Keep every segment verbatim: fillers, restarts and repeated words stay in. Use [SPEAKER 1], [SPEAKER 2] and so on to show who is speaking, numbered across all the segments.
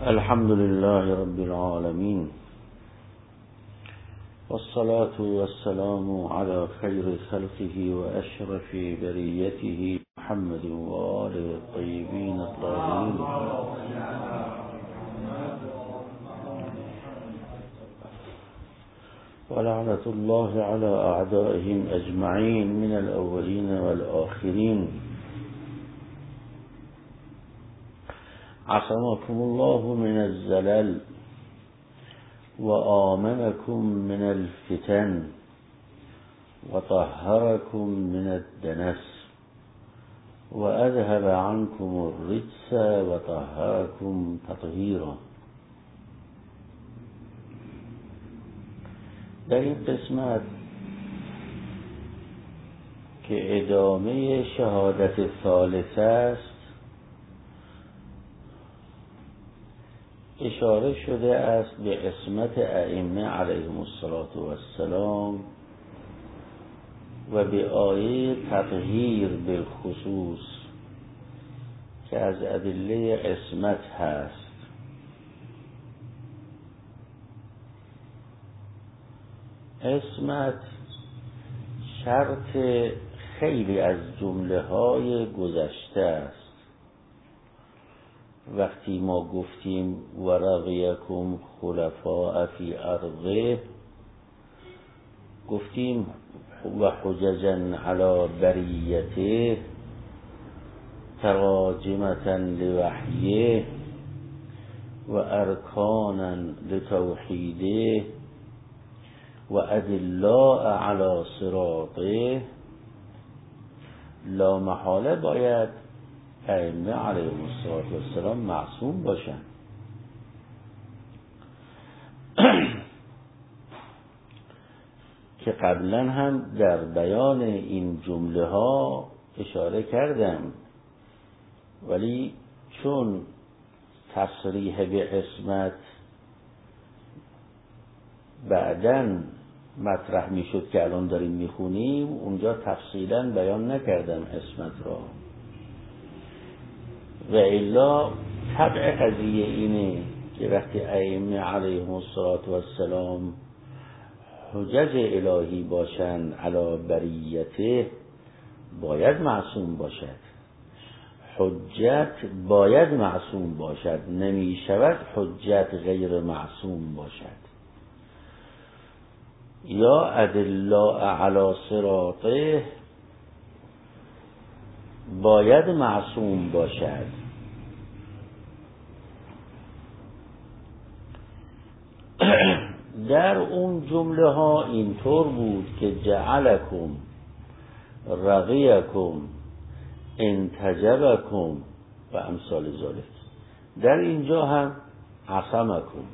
[SPEAKER 1] الحمد لله رب العالمين، والصلاة والسلام على خير خلقه وأشرف بريته محمد وآله الطيبين الطاهرين. ولعنة الله على أعدائهم أجمعين من الأولين والآخرين. عصمكم الله من الزلل وآمنكم من الفتن وطهركم من الدنس وأذهب عنكم الرجس وطهركم تطهيرا. در این قسمت که ادامه شهادت ثالثه است اشاره شده است به عصمت ائمه علیهم السلام و به آیه تطهیر بالخصوص که از ادله عصمت هست. عصمت شرط خیلی از جمله های گذشته است. وقتی ما گفتیم ورقیکم خلفاء فی ارضه، گفتیم و حججا علی بریته تراجمتا لوحیه و ارکانا لتوحیده و ادلاء علی صراطه، لا محاله باید ائمه علیهم السلام معصوم باشند. که قبلا هم در بیان این جمله ها اشاره کردم، ولی چون تصریح به عصمت بعداً مطرح می شد که الان داریم می خونیم، اونجا تفصیلاً بیان نکردم عصمت را. و الا طبع قضیه اینه که وقتی ائمه علیهم السلام حجج الهی باشند علی بریته باید معصوم باشد. حجت باید معصوم باشد، نمی شود حجت غیر معصوم باشد. یا ادلاء علی صراطه باید معصوم باشد. در اون جمله ها اینطور بود که جعلکم رقیکم انتجبکم و امثال ذالک. در اینجا هم عصمکم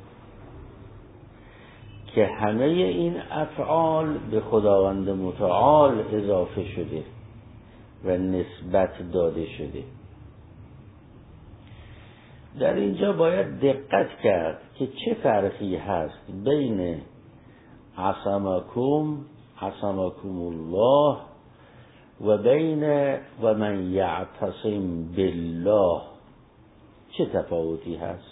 [SPEAKER 1] که همه این افعال به خداوند متعال اضافه شده و نسبت داده شده. در اینجا باید دقت کرد که چه فرقی هست بین عصمکم عصمکم الله و بین و من یعتصم بالله. چه تفاوتی هست؟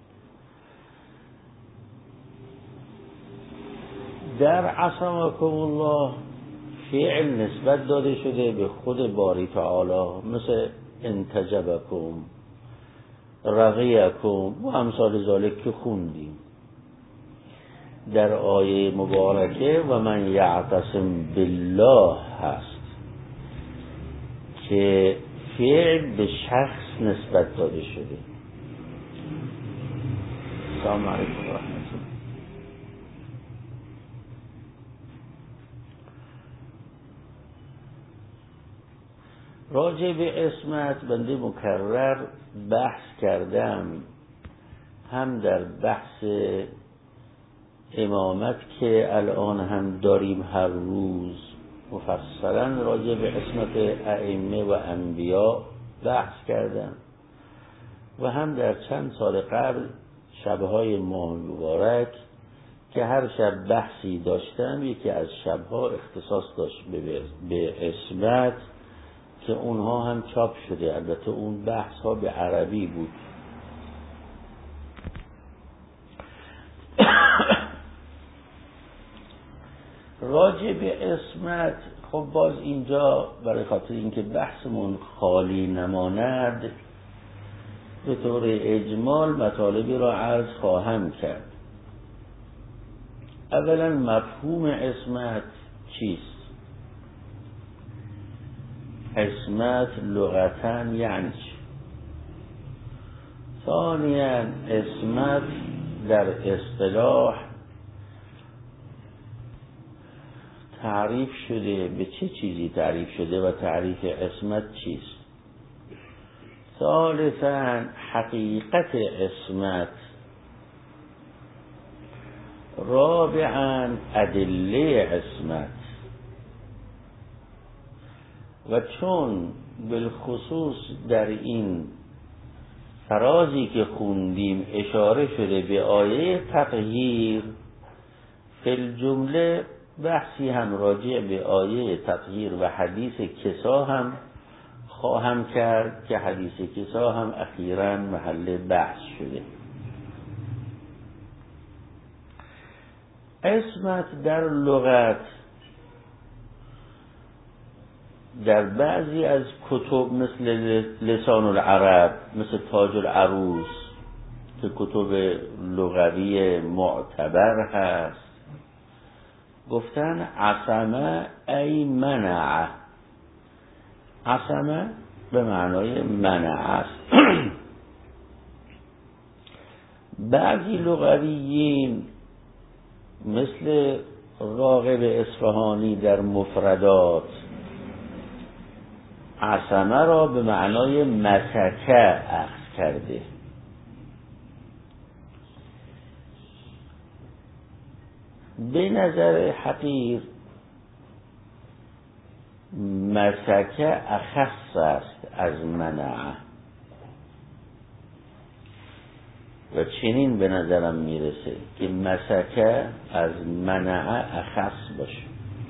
[SPEAKER 1] در عصمکم الله فعل نسبت داده شده به خود باری تعالی، مثل انتجبکم، رقیکم و امثال ذالک که خوندیم. در آیه مبارکه و من یعتصم بالله هست که فعل به شخص نسبت داده شده. سلام علیکم و رحمت الله. راجع به عصمت بنده مکرر بحث کردم، هم در بحث امامت که الان هم داریم هر روز مفصلا راجع به عصمت ائمه و انبیا بحث کردم، و هم در چند سال قبل شبهای ماه مبارک که هر شب بحثی داشتم. یکی از شبها اختصاص داشت به عصمت که اونها هم چاپ شده. البته اون بحث ها به عربی بود. راجع به اسمت، خب باز اینجا برای خاطر اینکه بحثمون خالی نماند به طور اجمال مطالبی را عرض خواهم کرد. اولا مفهوم اسمت چیست؟ اسمت لغتاً یعنی چی؟ ثانیاً اسمت در اصطلاح تعریف شده، به چه چیزی تعریف شده و تعریف اسمت چیست؟ ثالثاً حقیقت اسمت. رابعاً ادله اسمت. و چون بالخصوص در این فرازی که خوندیم اشاره شده به آیه تطهیر، فی الجمله بحثی هم راجع به آیه تطهیر و حدیث کسا هم خواهم کرد که حدیث کسا هم اخیراً محل بحث شده. اسمت در لغت در بعضی از کتب مثل لسان العرب، مثل تاج العروس که کتب لغوی معتبر هست، گفتن عصمه ای منع. عصمه به معنای منع است. بعضی لغویین مثل راغب اصفهانی در مفردات عصمه را به معنای مسکه اخذ کرده. به نظر حقیر مسکه اخص است از منع و چنین به نظرم میرسه که مسکه از منع اخص باشه.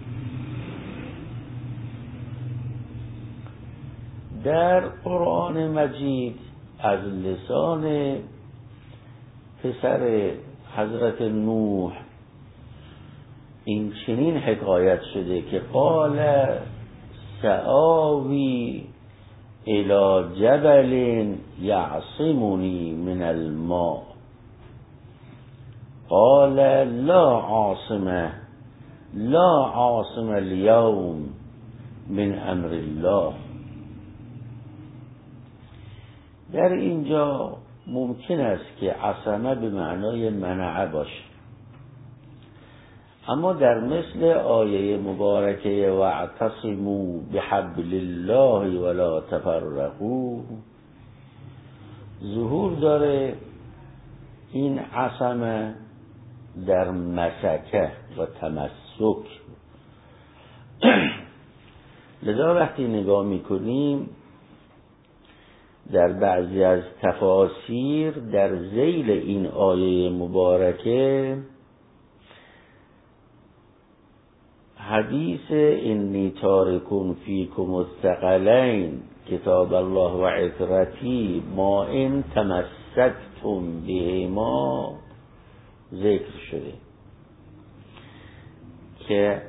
[SPEAKER 1] در قرآن مجید از لسان پسر حضرت نوح این چنین حکایت شده که قال سآوی الی جبل یعصمنی من الماء قال لا عاصمه لا عاصم اليوم من امر الله. در اینجا ممکن است که عصمه به معنای منع باشه، اما در مثل آیه مبارکه واعتصموا بحبل الله ولا تفرقوا ظهور داره این عصمه در مسکه و تمسک. لذا وقتی نگاه میکنیم در بعضی از تفاسیر در ذیل این آیه مبارکه حدیث انی تارکون فیکم الثقلین کتاب الله و عترتی ما ان تمسکتم بهما ذکر شده که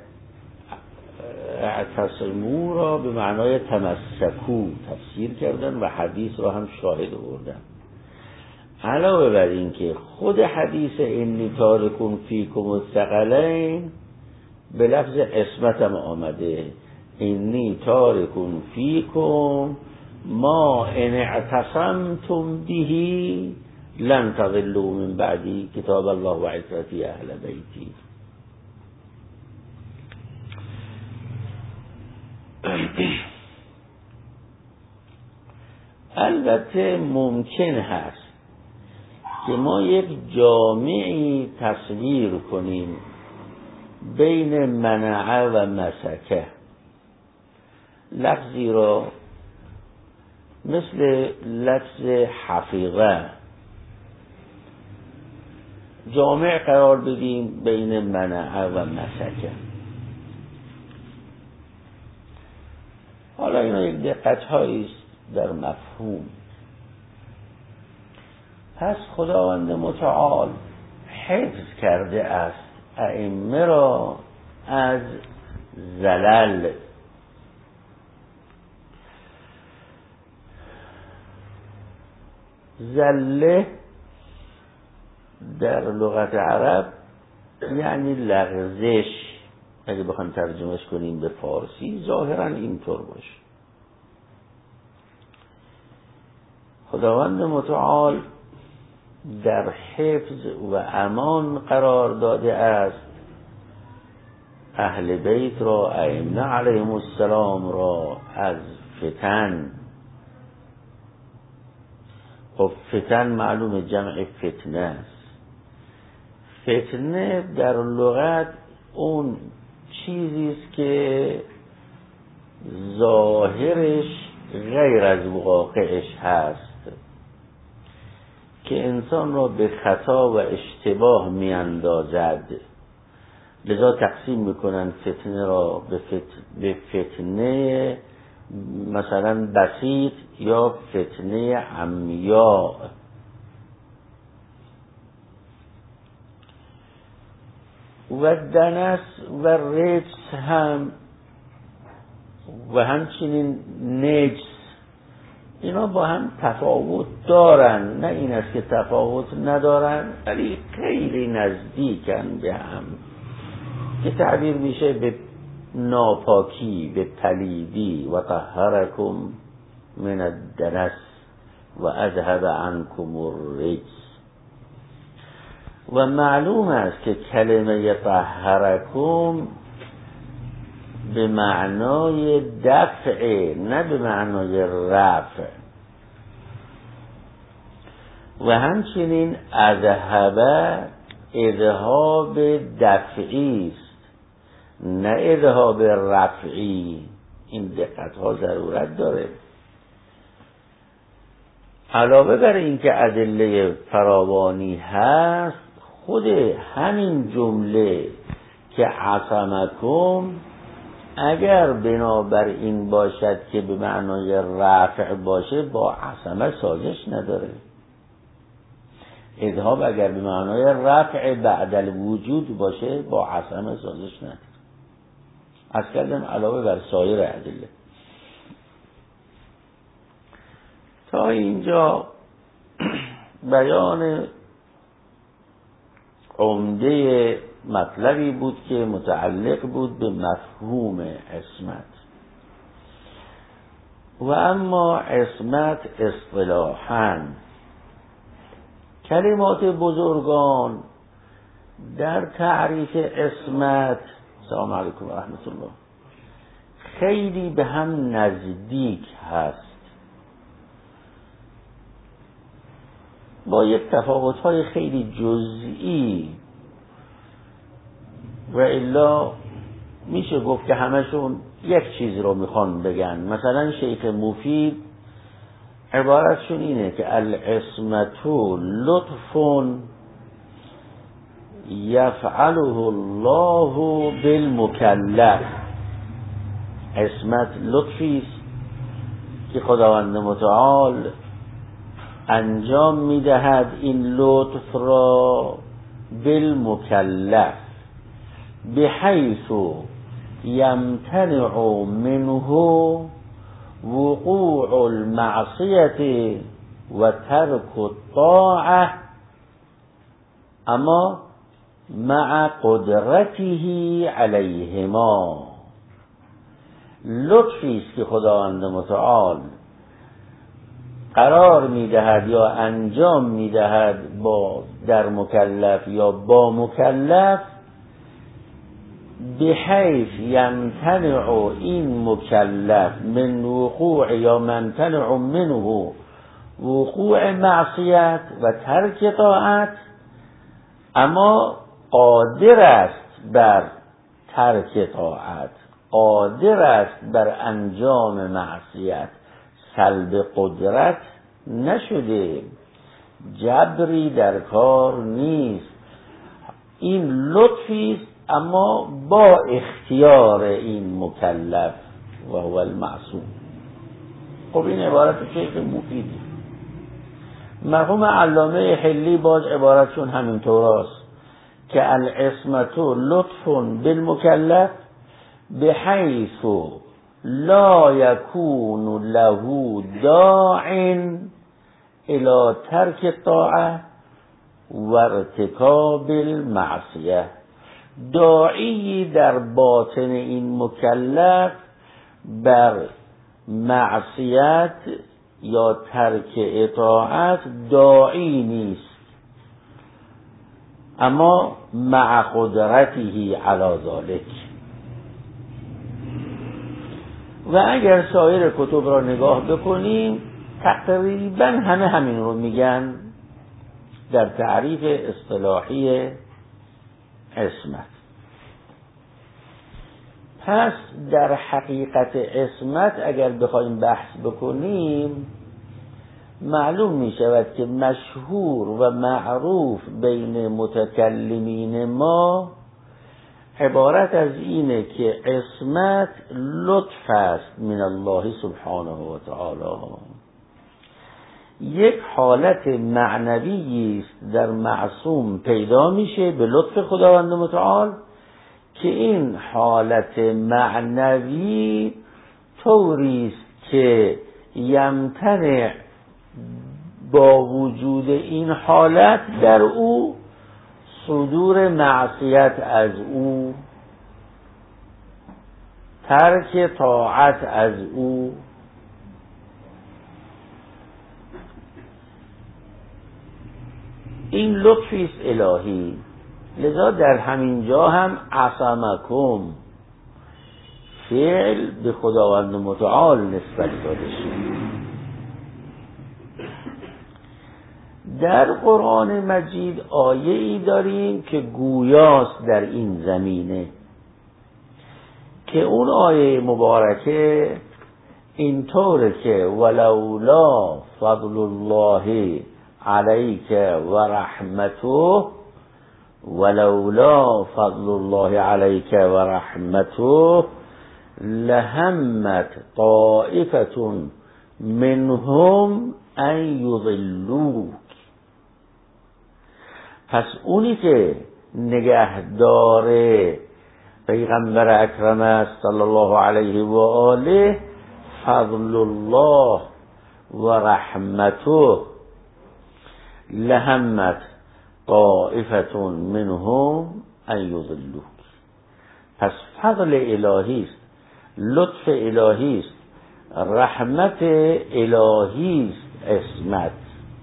[SPEAKER 1] اعتصموا را به معنای تمسکو تفسیر کردن و حدیث را هم شاهد آوردن. علاوه بر این که خود حدیث انی تارکون فیکم الثقلین به لفظ اسمت هم آمده، انی تارکون فیکم ما ان اعتصمتم بهی لن تضلوا من بعدی کتاب الله و عترتی اهل بیتی. البته ممکن هست که ما یک جامعی تصویر کنیم بین منع و مسکه، لفظی را مثل لفظ حفیظه جامع قرار بدیم بین منع و مسکه. حالا اینا یک دقت هایی است در مفهوم. پس خداوند متعال حفظ کرده است ائمه را از زلل. زله در لغت عرب یعنی لغزش، اگه بخوایم ترجمهش کنیم به فارسی ظاهرا اینطور باشه. خداوند متعال در حفظ و امان قرار داده است اهل بیت را، ائمه علیهم السلام را، از فتن. خب فتن معلوم جمع فتنه است. فتنه در لغت اون چیزی است که ظاهرش غیر از واقعش هست، که انسان را به خطا و اشتباه می اندازد. لذا تقسیم میکنن فتنه را به, فت... به فتنه مثلا بسیط یا فتنه عمیاء. و دنس و رجس هم و همچنین نجس، اینا با هم تفاوت دارن، نه این است که تفاوت ندارن، ولی خیلی نزدیکن به هم، که تعبیر میشه به ناپاکی، به پلیدی. و طهرکم من الدنس و اذهب عنکم الرجس. و معلوم است که کلمه طهرکم به معنای دفع، نه به معنای رفع. و همچنین اذهب اذهاب دفعی است، نه اذهاب رفعی. این دقت ها ضرورت داره. علاوه بر این که ادله فراوانی هست، خود همین جمله که عصمکم اگر بنابر این باشد که به معنای رفع باشه، با عصمه سازش نداره. اذهاب اگر به معنای رفع بعد الوجود باشه، با عصمه سازش نداره. از کردم علاوه بر سایر ادله. تا اینجا بیان عمده مطلبی بود که متعلق بود به مفهوم عصمت. و اما عصمت اصطلاحاً، کلمات بزرگان در تعریف عصمت، سلام علیکم و رحمت الله، خیلی به هم نزدیک هست، با یک تفاوت‌های خیلی جزئی، و الا میشه گفت که همشون یک چیز رو میخوان بگن. مثلا شیخ مفید عبارتشون اینه که العصمت لطف یفعله الله بالمکلف. عصمت لطفی است که خداوند متعال انجام میدهد این لطف را بالمکلف، بحیث یمتنع منه وقوع المعصیت و ترک الطاعه، اما مع قدرته علیهما. لطفی است که خداوند متعال قرار میدهد یا انجام میدهد با در مکلف یا با مکلف، بحیث یمتنع این مکلف من وقوع یا ممتنع منه وقوع معصیت و ترک طاعت، اما قادر است بر ترک طاعت، قادر است بر انجام معصیت، سلب قدرت نشده، جبری در کار نیست. این لطفی است اما با اختیار این مکلف و هو المعصوم. خب این عبارت شیخ مفیدی. مرحوم علامه حلی باز عبارتشون همینطور است که العصمت لطف بالمکلف بحیث لا یکون له داع الی ترک الطاعه و ارتکاب المعصیه. داعی در باطن این مکلف بر معصیت یا ترک اطاعت داعی نیست، اما مع قدرته علی ذلک. و اگر سایر کتب را نگاه بکنیم تقریبا همه همین رو میگن در تعریف اصطلاحی عصمت. پس در حقیقت عصمت اگر بخوایم بحث بکنیم معلوم می شود که مشهور و معروف بین متکلمین ما عبارت از اینه که عصمت لطف است من الله سبحانه و تعالی، یک حالت معنوی است در معصوم پیدا میشه به لطف خداوند متعال که این حالت معنوی طوری است که یمتنع با وجود این حالت در او صدور معصیت از او، ترک طاعت از او. این لطفی است الهی. لذا در همین جا هم عصمکم فعل به خداوند متعال نسبت داده شد. در قرآن مجید آیه ای داریم که گویاست در این زمینه، که اون آیه مبارکه اینطوره که ولولا فضل الله علیک و رحمته ولولا فضل الله علیک و رحمته لهمت طائفة منهم ان یضلوک. پس اونی که نگهدار پیغمبر اکرم است صلی الله علیه و آله، فضل الله و رحمته، لهمت طائفة منهم ان یضلوک. پس فضل الهی است، لطف الهی است، رحمت الهی است عصمت.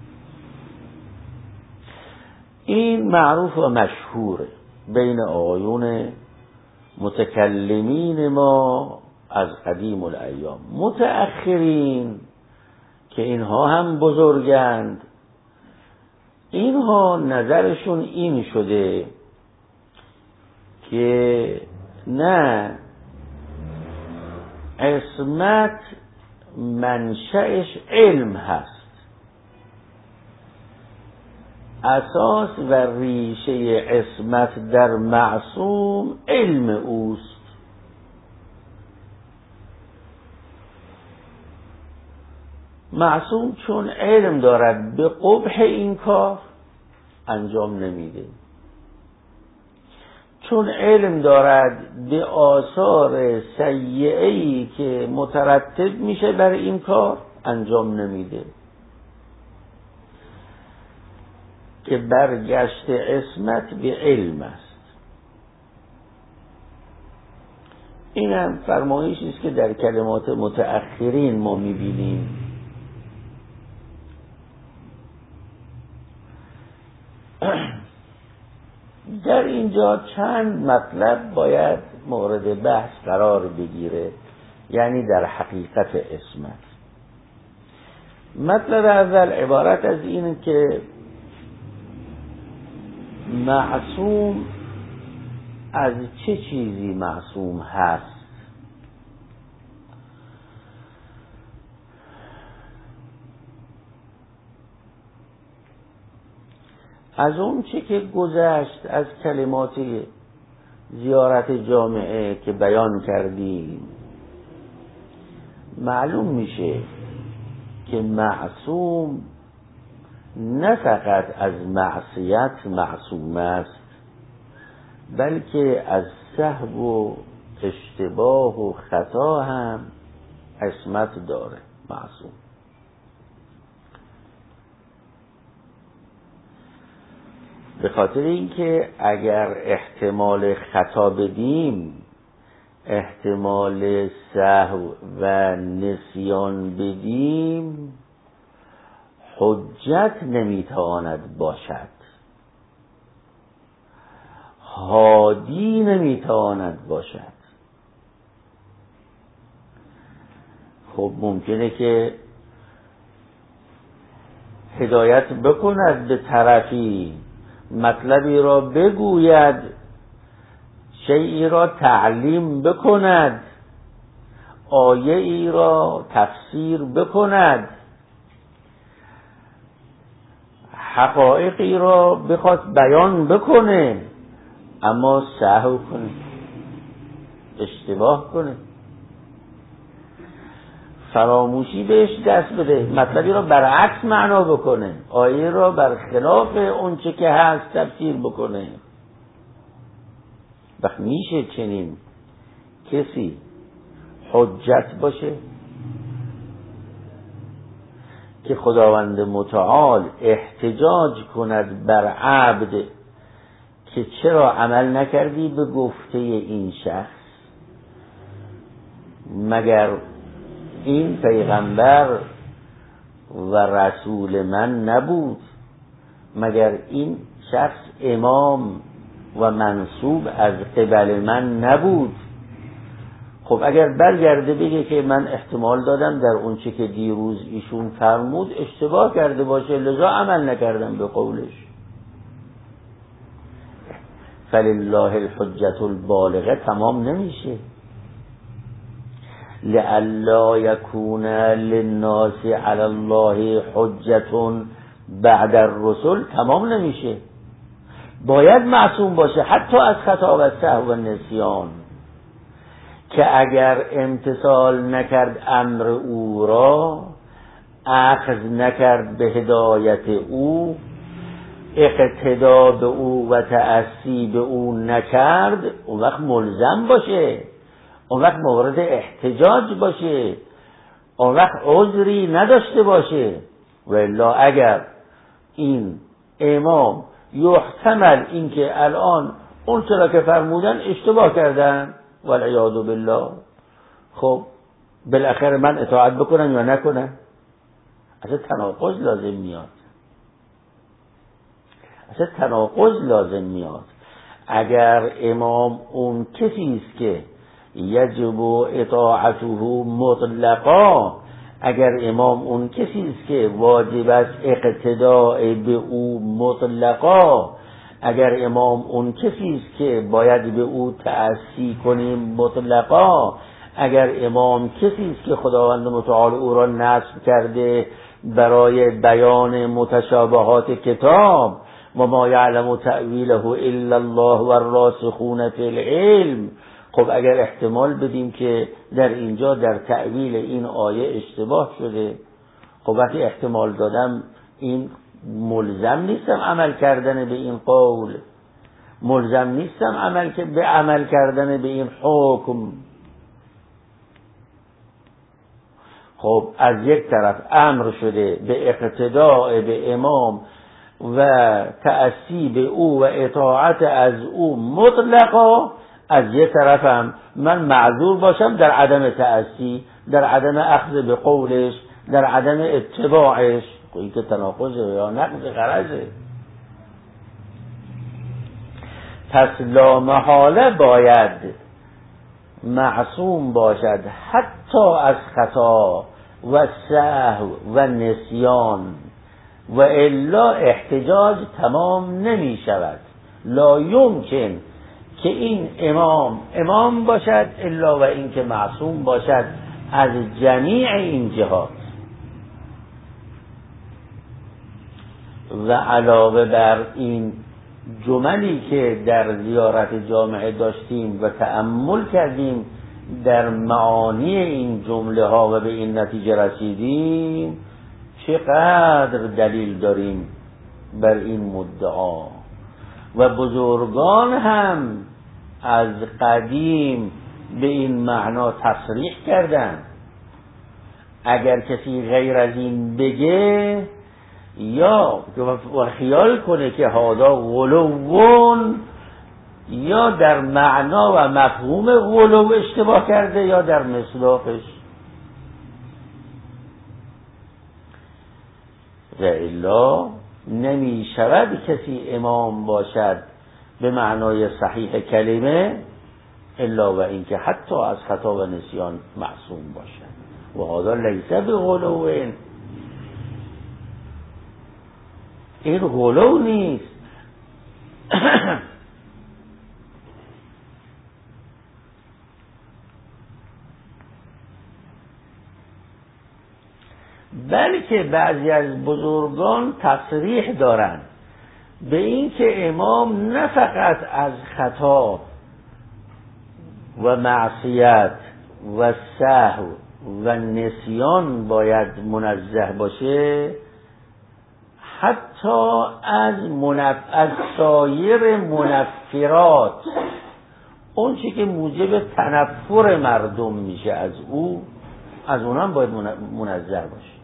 [SPEAKER 1] این معروف و مشهوره بین آقایون متکلمین ما از قدیم الایام. متأخرین که اینها هم بزرگند، اینها نظرشون این شده که نه، عصمت منشأش علم هست، اساس و ریشه عصمت در معصوم علم اوست. معصوم چون علم دارد به قبح این کار انجام نمیده، چون علم دارد به آثار سیئه‌ای که مترتب میشه بر این کار انجام نمیده، که برگشت عصمت به علم است. این هم فرمایشی است که در کلمات متأخرین ما میبینیم. در اینجا چند مطلب باید مورد بحث قرار بگیره، یعنی در حقیقت عصمت. مطلب اول عبارت از اینه که معصوم از چه چیزی معصوم هست؟ از اون چه که گذشت از کلمات زیارت جامعه که بیان کردیم معلوم میشه که معصوم نه فقط از معصیت معصوم است، بلکه از سهو و اشتباه و خطا هم عصمت داره معصوم. به خاطر اینکه اگر احتمال خطا بدیم، احتمال سهو و نسیان بدیم، حجت نمیتواند باشد، هادی نمیتواند باشد. خب ممکنه که هدایت بکند به طرفی، مطلبی را بگوید، شیئی را تعلیم بکند، آیه ای را تفسیر بکند، حقایقی را بخواد بیان بکنه، اما سهو کنه، اشتباه کنه، فراموشی بهش دست بده، مطلبی را برعکس معنا بکنه، آیه را برخلاف اون چه که هست تفسیر بکنه. وقت میشه چنین کسی حجت باشه که خداوند متعال احتجاج کند بر عبد که چرا عمل نکردی به گفته این شخص، مگر این پیغمبر و رسول من نبود، مگر این شخص امام و منصوب از قبل من نبود. خب اگر برگرده بگه که من احتمال دادم در اون چه که دیروز ایشون فرمود اشتباه کرده باشه، لذا عمل نکردم به قولش، فلله الحجة البالغه تمام نمیشه. لئلا یکون للناس علی الله حجة بعد الرسل تمام نمیشه، باید معصوم باشه حتی از خطا و سهو و نسیان، که اگر امتثال نکرد امر او را، اخذ نکرد به هدایت او، اقتدا به او و تأسی به او نکرد، اون وقت ملزم باشه، اون وقت مورد احتجاج باشه، اون وقت عذری نداشته باشه. و الا اگر این امام یحتمل اینکه الان اون چرا که فرمودن اشتباه کردن والعیاذ بالله، خب بالاخره من اطاعت بکنم یا نکنم؟ اصلا تناقض لازم میاد، اصلا تناقض لازم میاد. اگر امام اون کسی است که یجب اطاعته مطلقا، اگر امام اون کسی است که واجب است اقتداء به او مطلقا، اگر امام اون کسی است که باید به او تأسی کنیم مطلقا، اگر امام کسی است که خداوند متعال او را نصب کرده برای بیان متشابهات کتاب، و ما یعلم تأویله الا الله و الراسخون فی العلم، خب اگر احتمال بدیم که در اینجا در تأویل این آیه اشتباه شده، خب وقتی احتمال دادم این ملزم نیستم عمل کردن به این قول، ملزم نیستم عمل که به عمل کردن به این حکم. خب از یک طرف امر شده به اقتداء به امام و تأسی به او و اطاعت از او مطلقا، از یک طرفم من معذور باشم در عدم تأسی، در عدم اخذ به قولش، در عدم اتباعش. این که تناقضه یا نقض غرضه. پس لا محاله باید معصوم باشد حتی از خطا و سهو و نسیان، و الا احتجاج تمام نمی شود. لا یمکن که این امام امام باشد الا و این که معصوم باشد از جمیع این جهات. و علاوه بر این جملی که در زیارت جامعه داشتیم و تأمل کردیم در معانی این جمله ها و به این نتیجه رسیدیم، چقدر دلیل داریم بر این مدعا. و بزرگان هم از قدیم به این معنا تصریح کردن. اگر کسی غیر از این بگه یا خیال کنه که هادا غلوون، یا در معنا و مفهوم غلو اشتباه کرده یا در مصداقش. و الا نمی شود کسی امام باشد به معنای صحیح کلمه الا و اینکه حتی از خطا و نسیان معصوم باشد. و هذا لیس بغلو، این غلو نیست. بلکه بعضی از بزرگان تصریح دارند به این که امام نه فقط از خطا و معصیت و سهو و نسیان باید منزه باشه، حتی از منف... از سایر منفرات، اون چی که موجب تنفر مردم میشه از او، از اونها هم باید منزه باشه.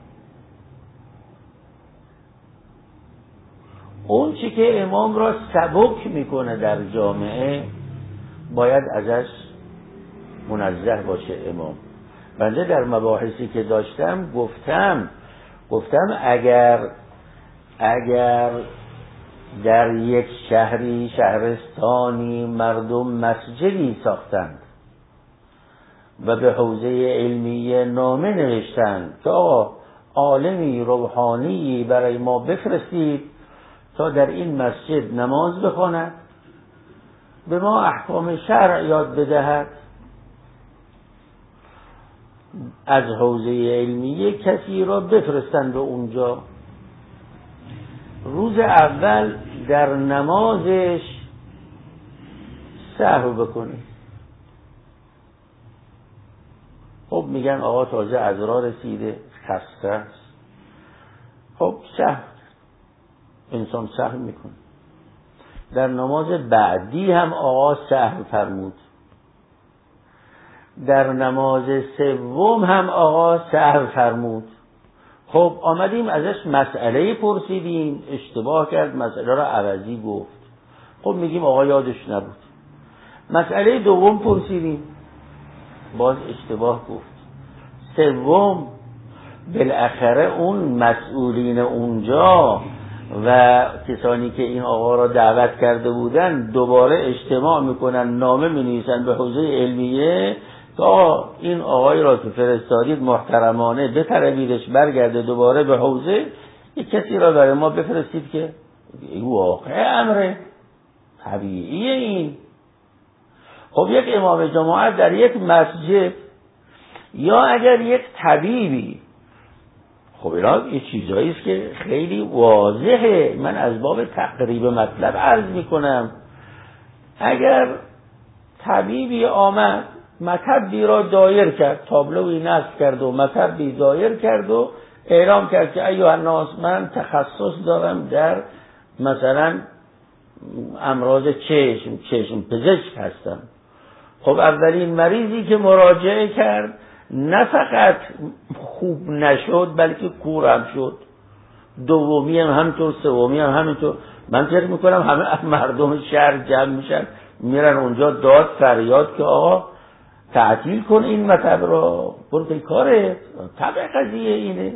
[SPEAKER 1] اون چی که امام را سبک میکنه در جامعه باید ازش منزه باشه امام. بنده در مباحثی که داشتم گفتم گفتم اگر اگر در یک شهری شهرستانی مردم مسجدی ساختند و به حوزه علمیه نامه نوشتند که آقا عالمی روحانی برای ما بفرستید تا در این مسجد نماز بخواند، به ما احکام شرع یاد بدهد، از حوزه علمیه کسی را بفرستند به اونجا، روز اول در نمازش سهو بکنه. خب میگن آقا تازه عذرا رسیده، خسته است. خب سهو انسان سهو میکنه. در نماز بعدی هم آقا سهو فرمود، در نماز سوم هم آقا سهو فرمود. خب آمدیم ازش مسئله پرسیدیم، اشتباه کرد، مسئله را عوضی گفت. خب میگیم آقا یادش نبود. مسئله دوم پرسیدیم، باز اشتباه گفت. سوم بالاخره اون مسئولین اونجا و کسانی که این آقا را دعوت کرده بودن دوباره اجتماع میکنن، نامه مینویسن به حوزه علمیه تا این آقای را که فرستادید محترمانه بطلبیدش برگرده دوباره به حوزه، یک کسی را برای ما بفرستید که واقع امره طبیعیه این. خب یک امام جماعت در یک مسجد یا اگر یک طبیبی، خب اینا یه چیزایی است که خیلی واضحه، من از باب تقریب مطلب عرض میکنم. اگر طبیبی آمد مطبی را دایر کرد، تابلوی نصب کرد و مطبی دایر کرد و اعلام کرد که ایها الناس من تخصص دارم در مثلا امراض چشم، چشم پزشک هستم. خب اولین مریضی که مراجعه کرد نه فقط خوب نشد بلکه کور هم شد، دومی هم همینطور، سومی هم همینطور. من فکر میکنم همه مردم شهر جمع میشن میرن اونجا داد فریاد که آقا تعطیل کن این مطب را، برو پی کارت، طبع قضیه اینه.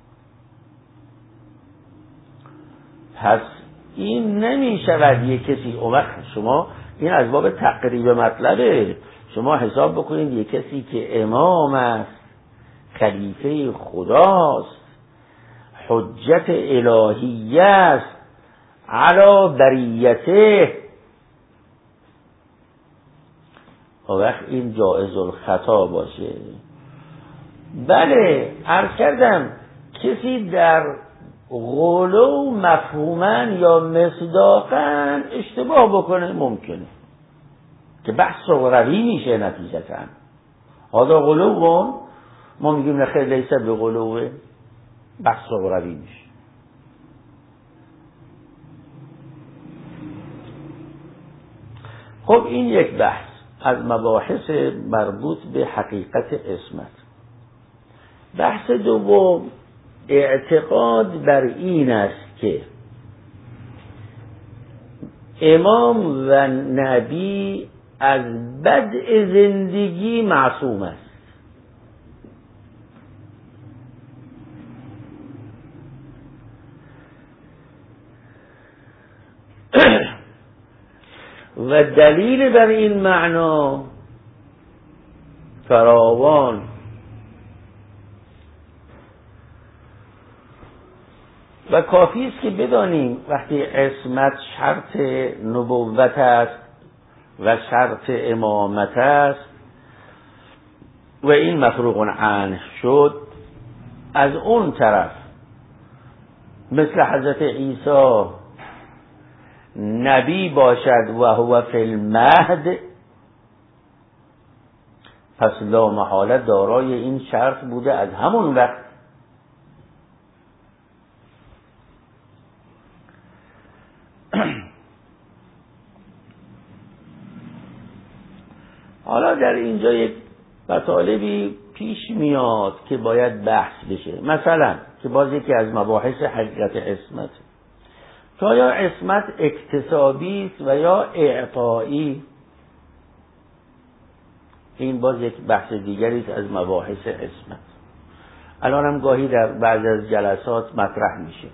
[SPEAKER 1] پس این نمی شود یک کسی اومد شما این از باب تقریب مطلبه، شما حساب بکنید یک کسی که امام است، خلیفه خداست، حجت الهیه است علی بریته، وقت این جائز الخطا باشه. بله عرض کردم کسی در غلو مفهوما یا مصداقا اشتباه بکنه ممکنه که بحث روی میشه نتیجتا. هذا غلو، ما میگیم نه خیر لیس به غلوه، بحث روی میشه. خب این یک بحث از مباحث مربوط به حقیقت عصمت. بحث دوم اعتقاد بر این است که امام و نبی از بدء زندگی معصوم است. و دلیل بر این معنا فراوان و کافی است که بدانیم وقتی عصمت شرط نبوت است و شرط امامت است و این مفروغ عنه شد، از اون طرف مثل حضرت عیسی نبی باشد و هو فی المهد، پس لا محاله دارای این شرط بوده از همون وقت. حالا در اینجا یک مطالبی پیش میاد که باید بحث بشه، مثلا که باز یکی از مباحث حقیقت عصمت، که آیا عصمت اکتسابی است و یا اعطایی؟ این باز یک بحث دیگری است از مباحث عصمت. الان هم گاهی در بعض از جلسات مطرح میشه.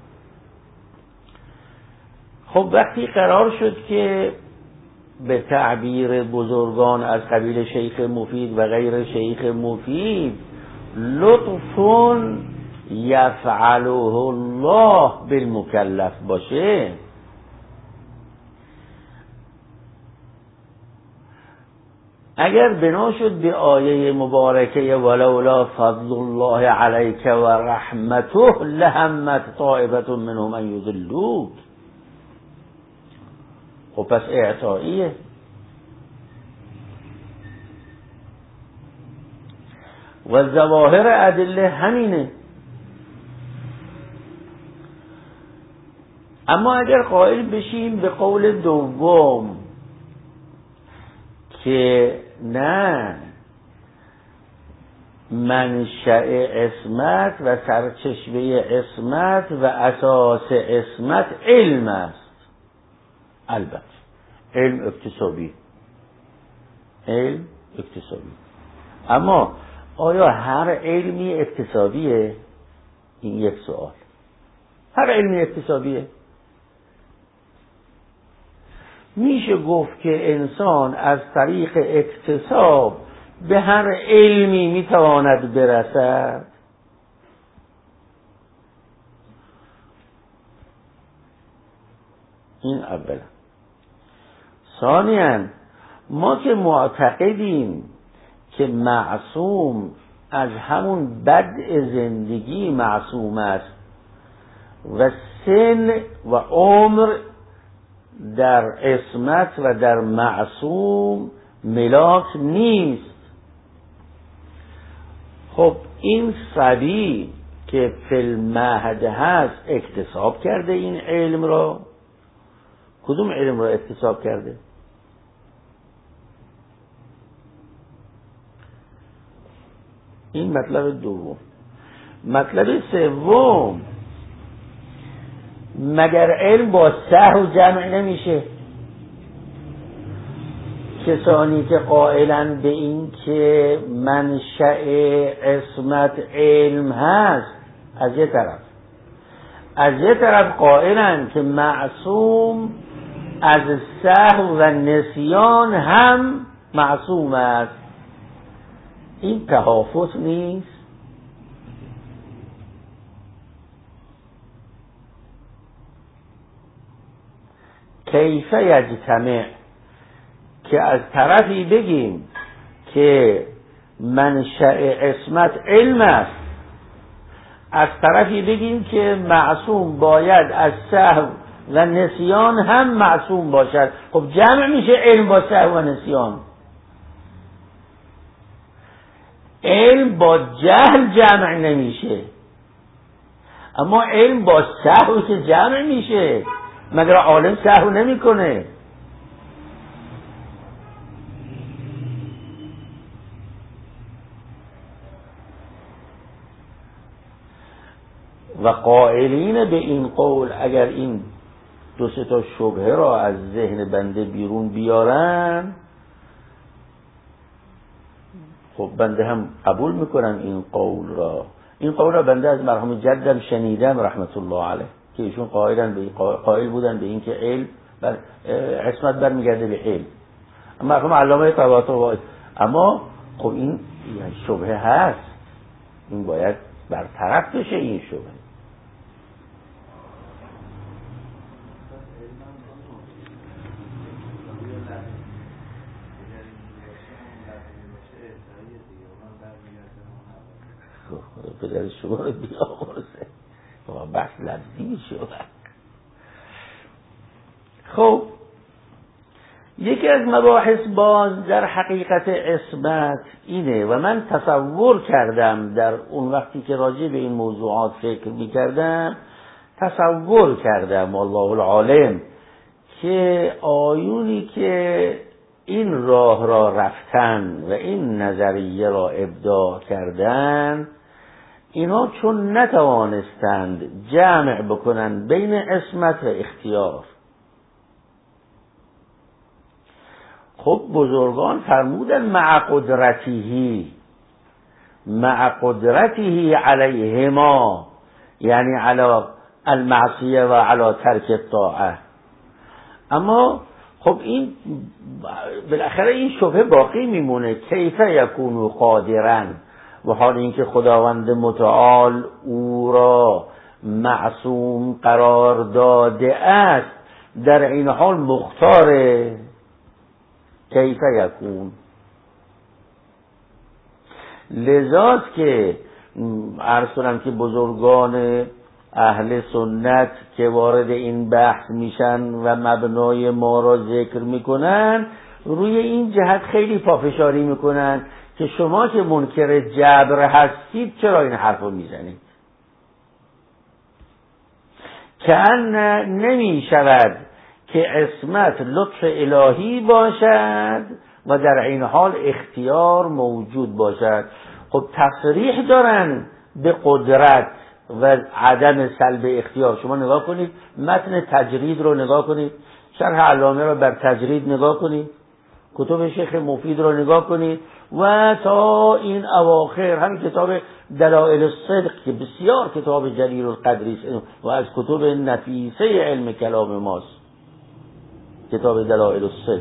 [SPEAKER 1] خب وقتی قرار شد که به تعبیر بزرگان از قبیل شیخ مفید و غیر شیخ مفید لطف یفعله الله بالمکلف باشه، اگر بنا شد به آیه مبارکه ولولا فضل الله علیک و رحمته لهمت طائفة منهم ان یضلوک، خب پس اعطائیه. و ظواهر ادله همینه. اما اگر قائل بشیم به قول دوم که نه، منشأ عصمت و سرچشمه عصمت و اساس عصمت علم است، البته علم اکتسابی، علم اکتسابی. اما آیا هر علمی اکتسابیه؟ این یک سوال. هر علمی اکتسابیه؟ میشه گفت که انسان از طریق اکتساب به هر علمی میتواند برسد؟ این اولا. ثانیاً ما که معتقدیم که معصوم از همون بدء زندگی معصوم است و سن و عمر در عصمت و در معصوم ملاک نیست. خب این صبی که فی المهد هست اکتساب کرده این علم را؟ کدوم علم را اکتساب کرده؟ این مطلب دوم. مطلب سوم، مگر علم با سهو جمع نمیشه؟ کسانی که قائلن به این که منشأ عصمت علم هست از یه طرف، از یه طرف قائلن که معصوم از سهو و نسیان هم معصوم است. این تهافت نیست؟ کیف یجتمع که از طرفی بگیم که منشأ عصمت علم است، از طرفی بگیم که معصوم باید از سهو و نسیان هم معصوم باشد. خب جمع میشه علم با سهو و نسیان. علم با جهل جمع نمیشه، اما علم با سهو که جمع میشه. مگر عالم سهو نمیکنه؟ و قائلین به این قول اگر این دو سه تا شبهه را از ذهن بنده بیرون بیارن، خب بنده هم قبول میکنم این قول را. این قول را بنده از مرحوم جدم شنیدم رحمت الله علیه که ایشون قائلن به قائل بودن به این که علم بر عصمت برمیگرده به علم. مرحوم علامه طباطبایی، اما خب این شبهه هست، این باید برطرف بشه این شبهه. پدر شما رو بیامرزه بحث لفظی میشه. خب یکی از مباحث باز در حقیقت عصمت اینه و من تصور کردم در اون وقتی که راجع به این موضوعات فکر میکردم، تصور کردم والله العالم که آیونی که این راه را رفتن و این نظریه را ابداع کردن، اینا چون نتوانستند جمع بکنن بین عصمت و اختیار. خب بزرگان فرمودن مع قدرته، مع قدرته علیهما، یعنی علی المعصیه و علی ترک الطاعه. اما خب این بالاخره این شبهه باقی میمونه، کیف یکون قادرا، و حال اینکه خداوند متعال او را معصوم قرار داده است، در این حال مختاره. کیف یکون، لذاست که عرض کنم که بزرگان اهل سنت که وارد این بحث میشن و مبنای ما را ذکر میکنن، روی این جهت خیلی پافشاری میکنن که شما که منکر جبر هستید چرا این حرف رو میزنید؟ که ان نمی شود که عصمت لطف الهی باشد و در این حال اختیار موجود باشد. خب تصریح دارن به قدرت و عدم سلب اختیار. شما نگاه کنید متن تجرید رو نگاه کنید، شرح علامه رو بر تجرید نگاه کنید، کتب شیخ مفید رو نگاه کنید و تا این اواخر همین کتاب دلائل الصدق که بسیار کتاب جلیل القدری است و از کتب نفیسه علم کلام ماست، کتاب دلائل الصدق.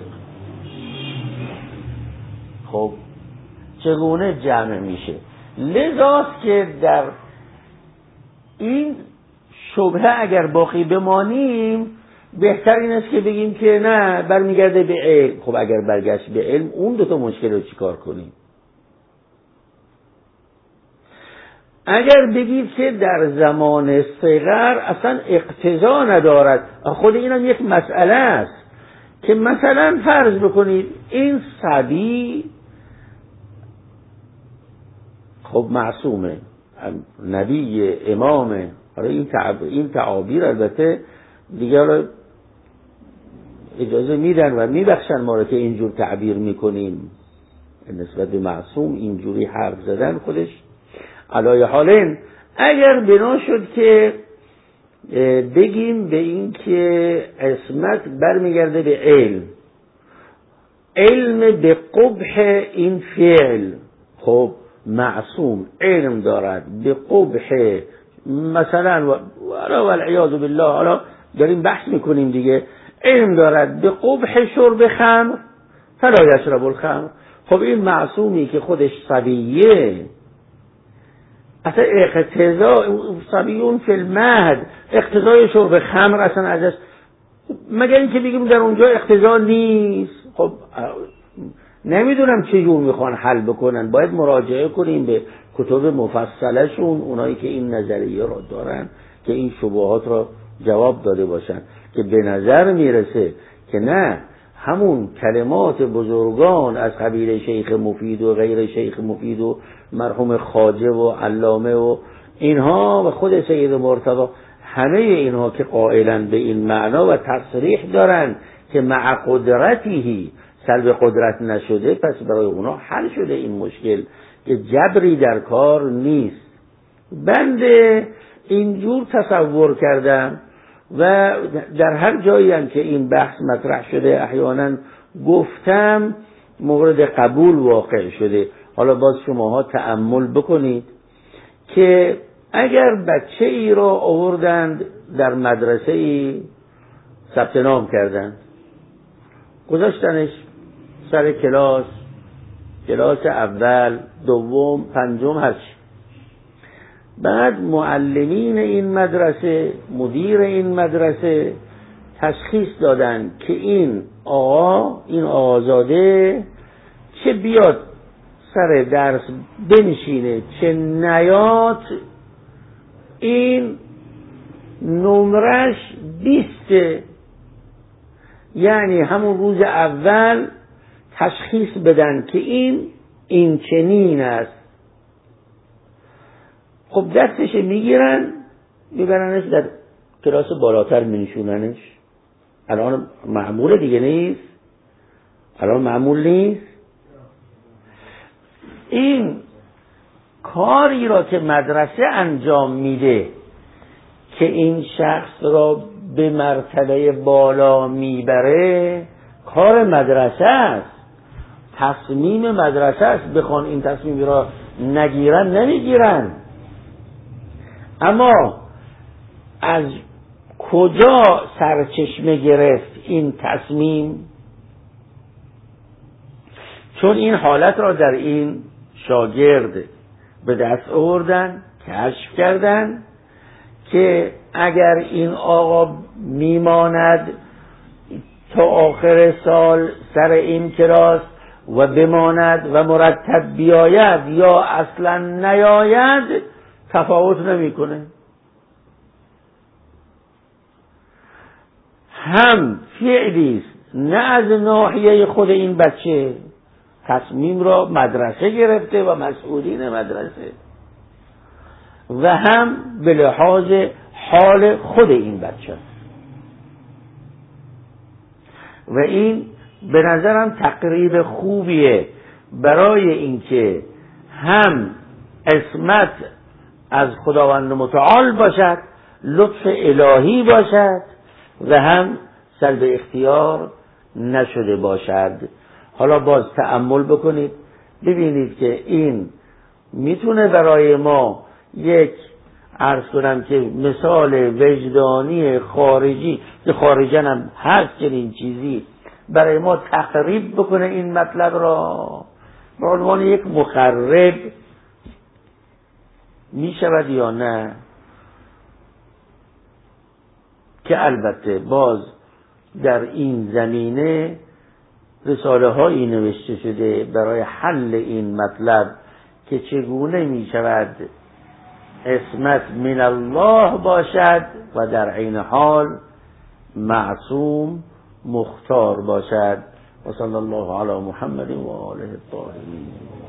[SPEAKER 1] خب چگونه جمع میشه؟ لذاست که در این شبهه اگر باقی بمانیم بهتر این است که بگیم که نه برمیگرده به علم. خب اگر برگشت به علم اون دوتا مشکل رو چیکار کنیم؟ اگر بگید که در زمان صغر اصلا اقتضا ندارد، خود اینم یک مسئله است که مثلا فرض بکنید این صبی خب معصومه، نبی، امامه. حالا این تعبیر این تعابیر البته دیگر اجازه میدن و میبخشن ما رو که اینجور تعبیر میکنیم نسبت به معصوم، اینجوری حرف زدن خودش علای حالین. اگر بنا شد که بگیم به این که عصمت برمیگرده به علم، علم به قبح این فعل، خب معصوم علم دارد به قبح مثلا و والعیاذ بالله، حالا داریم بحث میکنیم دیگه، علم دارد به قبح شرب خمر فلا یشرب الخمر. خب این معصومی که خودش صبیه، اصلا اقتضا صبیون فی المهد، اقتضای شرب خمر اصلا ازش، مگر اینکه بگیم در اونجا اقتضا نیست. خب نمیدونم چجور میخوان حل بکنن، باید مراجعه کنیم به کتب مفصلشون، اونایی که این نظریه را دارن که این شبهات را جواب داده باشن. که به نظر میرسه که نه، همون کلمات بزرگان از قبیل شیخ مفید و غیر شیخ مفید و مرحوم خواجه و علامه و اینها و خود سید مرتضی، همه اینها که قائلن به این معنا و تصریح دارن که مع قدرتی سلب قدرت نشده، پس برای اونا حل شده این مشکل که جبری در کار نیست. بنده اینجور تصور کردم و در هر جایی هم که این بحث مطرح شده احیانا گفتم مورد قبول واقع شده. حالا باز شماها تأمل بکنید که اگر بچه ای را آوردند در مدرسه ای ثبت نام کردند، گذاشتنش سر کلاس، کلاس اول، دوم، پنجم، هرچی، بعد معلمین این مدرسه، مدیر این مدرسه تشخیص دادن که این آقا، این آقازاده چه بیاد سر درس بنشینه چه نیاد، این نمرش بیسته. یعنی همون روز اول تشخیص بدن که این این چنین است. خب دستش میگیرن میبرنش در کلاس بالاتر مینشوننش. الان معمول دیگه نیست، الان معمول نیست. این کاری را که مدرسه انجام میده که این شخص را به مرتبه بالا میبره کار مدرسه است، تصمیم مدرسه است. بخوان این تصمیم را نگیرن نمیگیرن. اما از کجا سرچشمه گرفت این تصمیم؟ چون این حالت را در این شاگرد به دست آوردن، کشف کردن که اگر این آقا میماند تا آخر سال سر این کلاس و بماند و مرتب بیاید یا اصلا نیاید تفاوت نمیکنه. هم فعلی است نه از ناحیه خود این بچه، تصمیم را مدرسه گرفته و مسئولین مدرسه، و هم به لحاظ حال خود این بچه. و این به نظرم تقریب خوبیه برای اینکه هم عصمت از خداوند متعال باشد، لطف الهی باشد، و هم سلب اختیار نشده باشد. حالا باز تأمل بکنید ببینید که این میتونه برای ما یک، عرض کنم که مثال وجدانی خارجی، که خارجن هم هست چنین چیزی، برای ما تقریب بکنه این مطلب را به عنوان یک مخرب می شود یا نه. که البته باز در این زمینه رساله هایی نوشته شده برای حل این مطلب که چگونه می شود عصمت من الله باشد و در عین حال معصوم مختار باشد. و صلی الله علی محمد و آله الطاهرین.